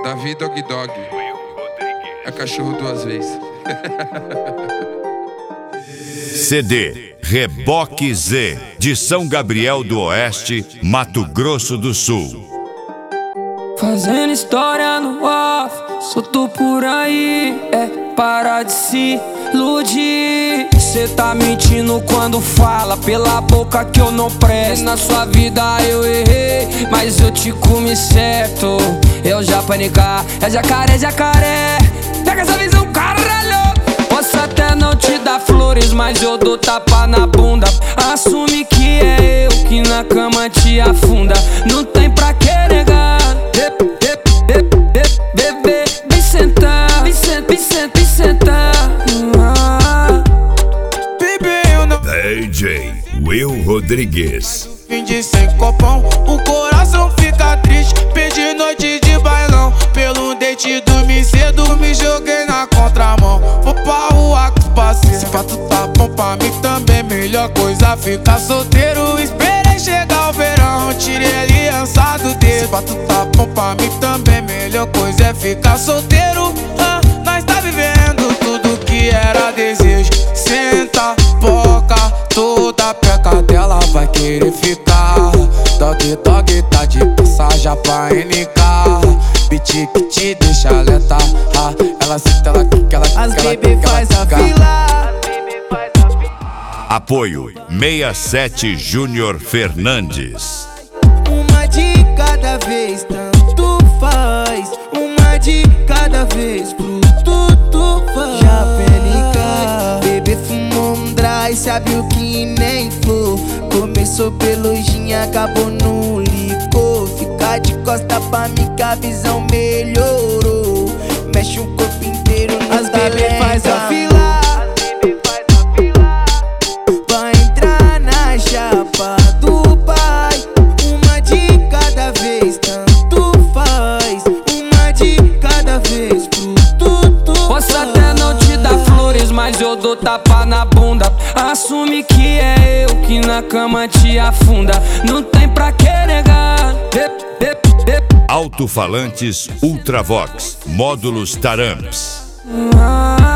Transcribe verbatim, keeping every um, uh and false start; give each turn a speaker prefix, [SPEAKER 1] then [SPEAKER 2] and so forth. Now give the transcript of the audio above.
[SPEAKER 1] Davi Dog Dog. É cachorro duas vezes.
[SPEAKER 2] C D Reboque Z, de São Gabriel do Oeste, Mato Grosso do Sul.
[SPEAKER 3] Fazendo história no off, solto por aí, é para de se iludir. Cê tá mentindo quando fala pela boca que eu não presto. Na sua vida eu errei, mas eu te comi certo. Eu já panicar, é jacaré, jacaré. Pega essa visão, caralho. Posso até não te dar flores, mas eu dou tapa na bunda. Assume que é eu que na cama te afunda. Não tem pra que negar. Bebê, vem sentar, vem sentar, vem sentar, vem sentar.
[SPEAKER 2] D J Will Rodrigues.
[SPEAKER 4] Fim de sem copão, o coração fica triste. Perdi noite de bailão, pelo date dormi cedo, me joguei na contramão. Vou pra rua com os parceiros, se pra tu tá bom pra mim também. Melhor coisa ficar solteiro, esperei chegar o verão, tirei a aliança do dedo. Se pra tu tá bom pra mim também, melhor coisa é ficar solteiro. ah, Nós tá vivendo tudo que era desejo. Senta, boca, toda peca dela vai querer ficar. Dog, dog, tá de passagem pra N K. Beat que te deixa lenta. ah, Ela senta, ela quica, ela quica.
[SPEAKER 5] As baby faz a fila.
[SPEAKER 2] Apoio sessenta e sete Júnior Fernandes.
[SPEAKER 5] Uma de cada vez, tanto faz. Uma de cada vez, pro tudo faz. Já penica, bebê fumou um dry, sabe o que nem flor. Começou pelo gin, acabou no licor. Fica de costa pra mim que a visão melhorou. Mexe o corpo inteiro, as bebê faz a fila. Vai entrar na chapa do pai. Uma de cada vez, tanto faz. Uma de cada vez, pro tudo.
[SPEAKER 3] Posso até não te dar flores, mas eu dou tapa na bunda. Assume que é eu que na cama te afunda. Não tem pra que negar.
[SPEAKER 2] Alto-falantes Ultravox, módulos Taramps.
[SPEAKER 3] Ah,